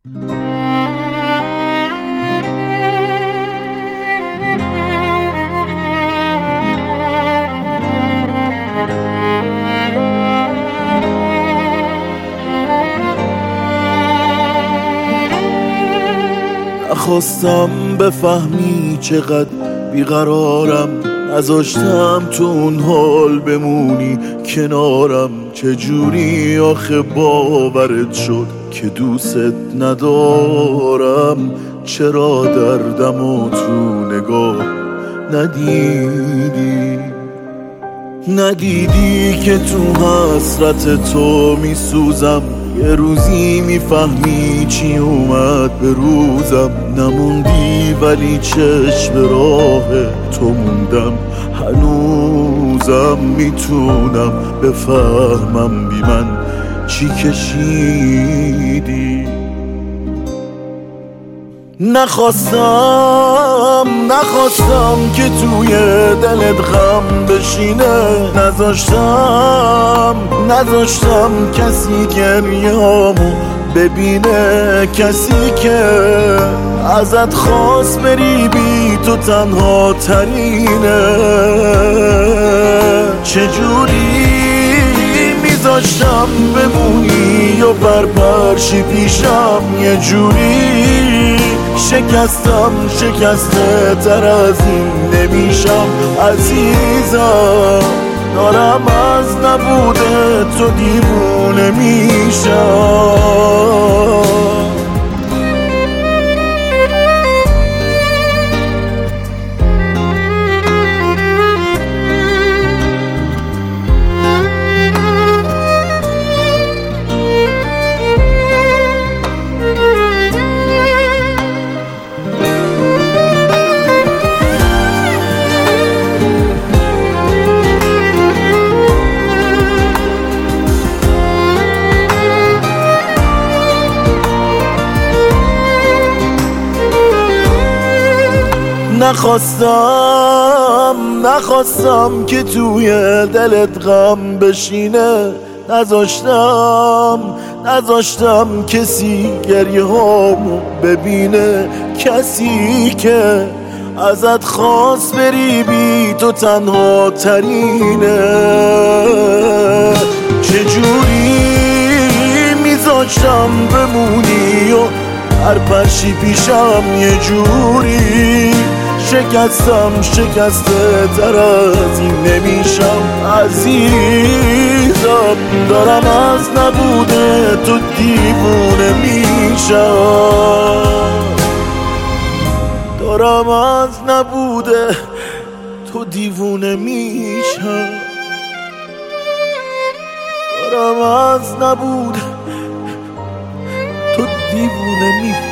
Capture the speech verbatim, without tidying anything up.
نخواستم بفهمی چقدر بیقرارم، نذاشتم تو اون حال بمونی کنارم. چجوری آخه باورت شد که دوست ندارم؟ چرا دردمو تو نگاه ندیدی؟ ندیدی که تو حسرت تو میسوزم، یه روزی میفهمی چی اومد به روزم. نموندی ولی چشم راه تو موندم، هنوزم میتونم بفهمم بی من چی کشیدی. نخواستم نخواستم که توی دلت غم بشینه، نذاشتم نذاشتم کسی گریه‌امو ببینه. کسی که ازت خواست بری بی تو تنها ترینه. چجوری میذاشتم بمونی و برپرشی پیشم؟ یه جوری شکستم شکسته تر از این نمیشم عزیزم. دارم از نبوده تو دیوونه میشم. نخواستم نخواستم که توی دلت غم بشینه، نذاشتم نذاشتم کسی گریه هامو ببینه. کسی که ازت خواست بری بی تو تنها ترینه. چجوری میذاشتم بمونی و هر پرشی پیشم؟ یه جوری شکستم شکسته تر از این نمیشم عزیزم. دارم از نبوده تو دیوونه میشم. دارم از نبوده تو دیوونه میشم. دارم از نبوده تو دیوونه میشم.